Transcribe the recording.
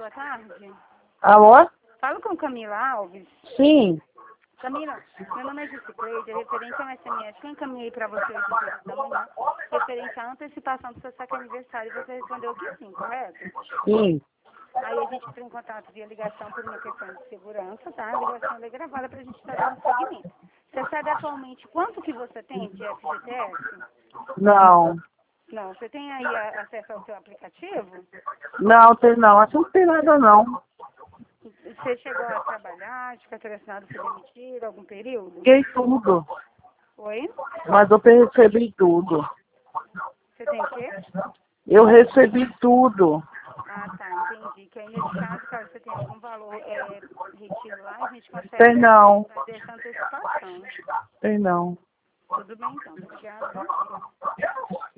boa tarde. Alô? Falo com Camila Alves. Sim. Camila, meu nome é Jusicleide, referente a um SMS que eu encaminhei para você hoje às 8 da manhã, referente à antecipação do seu saque aniversário, você respondeu que sim, correto? Sim. Aí a gente entrou em contato via ligação por uma questão de segurança, tá? A ligação é gravada para a gente estar dando seguimento. Você sabe atualmente quanto que você tem de FGTS? Não. Não, você tem aí acesso ao seu aplicativo? Não, tem não. Acho que não tem nada não. Você chegou a trabalhar, de carteira assinada, foi demitido, algum período? Peguei tudo. Oi? Mas eu recebi tudo. Você tem o quê? Eu recebi tudo. Ah, tá, entendi. Que aí, nesse caso, caso você tenha algum valor retido lá, a gente Tem consegue não. fazer essa antecipação. Tem não. Tudo bem, então. Obrigada.